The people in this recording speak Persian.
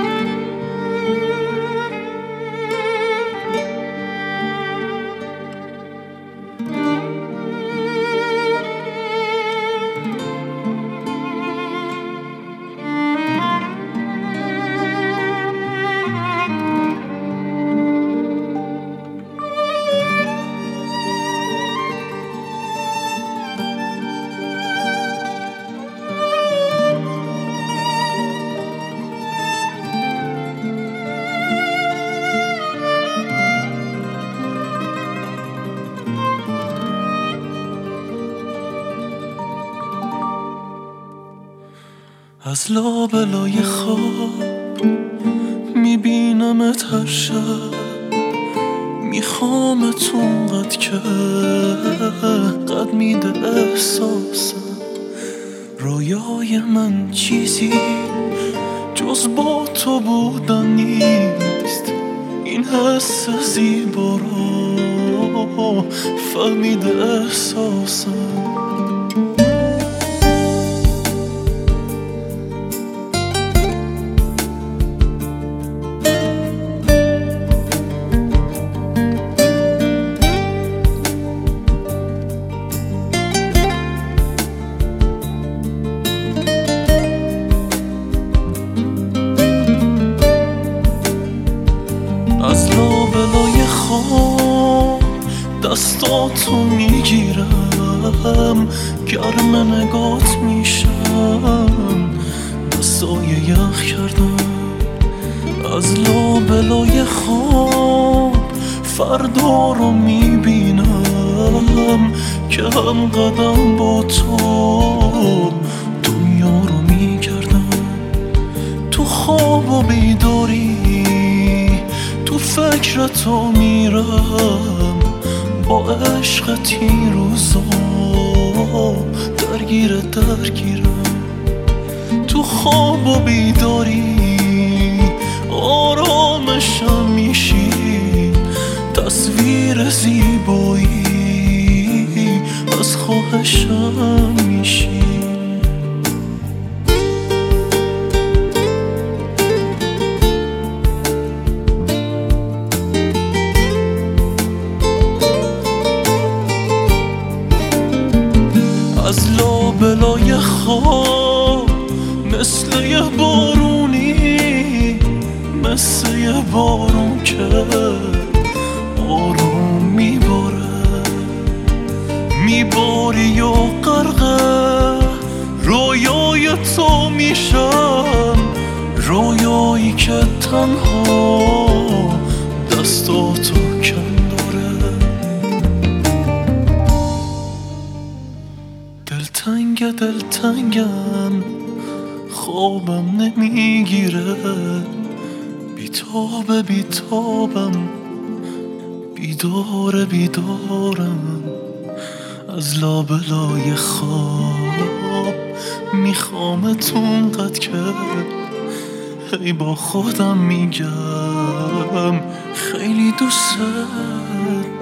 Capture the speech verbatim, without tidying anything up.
از لابلای خواب میبینمت هر شب، میخوامت اونقدر که قد میده احساسم. رویای من چیزی جز با تو بودن نیست، این حس زیبا رو فهمیده احساسم. از لابلای خواب دستاتو میگیرم، گرم نگات میشم، دستای یخ کردم. از لابلای خواب فردا رو میبینم که هم قدم با تو دنیا رو میگردم. تو خواب و بیداری تو فکرتو میرم، با عشقت این روزا درگیر درگیرم. تو خواب و بیداری آرامشم میشی، تصویر زیبایی از خواهشم میشی. از لابلای خواب مثل یه بارونی، مثل یه بارون که آروم میباره، میباری و غرقه رویای تو میشم، رویایی که تنها دستاتو کن داره. دلتنگ دلتنگم خوابم نمیگیره، بیتاب بیتابم بیدار بیدارم. از لابلای خواب میخوامت اونقدر که هی با خودم میگم خیلی دوست